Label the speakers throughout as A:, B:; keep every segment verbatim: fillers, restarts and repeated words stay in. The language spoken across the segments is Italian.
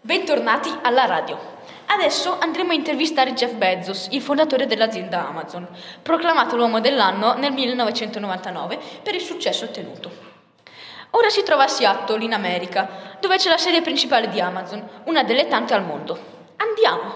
A: Bentornati alla radio. Adesso andremo a intervistare Jeff Bezos, il fondatore dell'azienda Amazon, proclamato l'uomo dell'anno nel millenovecentonovantanove per il successo ottenuto. Ora si trova a Seattle, in America, dove c'è la sede principale di Amazon, una delle tante al mondo. Andiamo!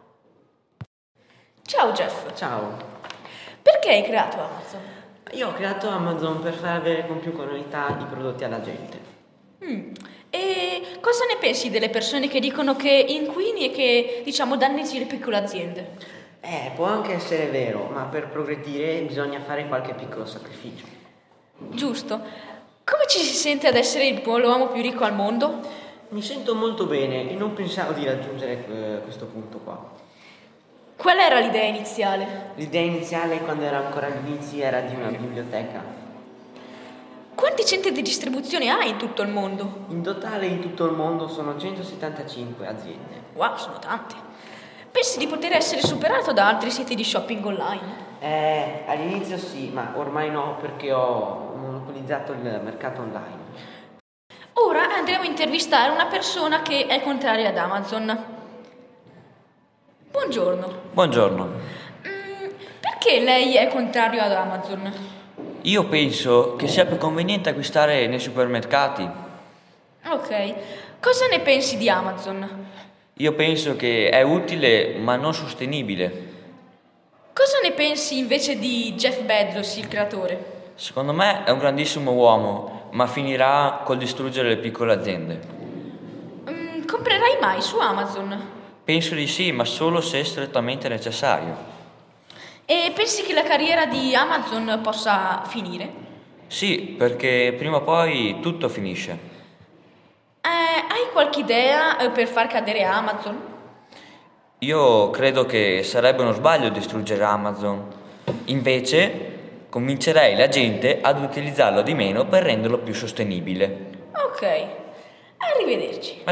A: Ciao Jeff.
B: Ciao.
A: Perché hai creato Amazon?
B: Io ho creato Amazon per far avere con più comodità i prodotti alla gente.
A: Mm. E cosa ne pensi delle persone che dicono che inquini e che, diciamo, danneggi le piccole aziende?
B: Eh, può anche essere vero, ma per progredire bisogna fare qualche piccolo sacrificio.
A: Giusto. Come ci si sente ad essere il- l'uomo più ricco al mondo?
B: Mi sento molto bene e non pensavo di raggiungere eh, questo punto qua.
A: Qual era l'idea iniziale?
B: L'idea iniziale, quando ero ancora all'inizio, era di una biblioteca.
A: Quanti centri di distribuzione hai in tutto il mondo?
B: In totale in tutto il mondo sono centosettantacinque aziende.
A: Wow, sono tanti. Pensi di poter essere superato da altri siti di shopping online?
B: Eh, all'inizio sì, ma ormai no, perché ho monopolizzato il mercato online.
A: Ora andremo a intervistare una persona che è contraria ad Amazon. Buongiorno.
C: Buongiorno,
A: Mm, perché lei è contrario ad Amazon?
C: io penso che sia più conveniente acquistare nei supermercati.
A: Ok, cosa ne pensi di Amazon?
C: Io penso che è utile ma non sostenibile.
A: Cosa ne pensi invece di Jeff Bezos, il creatore?
C: Secondo me è un grandissimo uomo, ma finirà col distruggere le piccole aziende.
A: Mm, comprerai mai su Amazon?
C: Penso di sì, ma solo se è strettamente necessario.
A: E pensi che la carriera di Amazon possa finire?
C: Sì, perché prima o poi tutto finisce.
A: Eh, hai qualche idea eh, per far cadere Amazon?
C: Io credo che sarebbe uno sbaglio distruggere Amazon. Invece, convincerei la gente ad utilizzarlo di meno per renderlo più sostenibile.
A: Ok, arrivederci.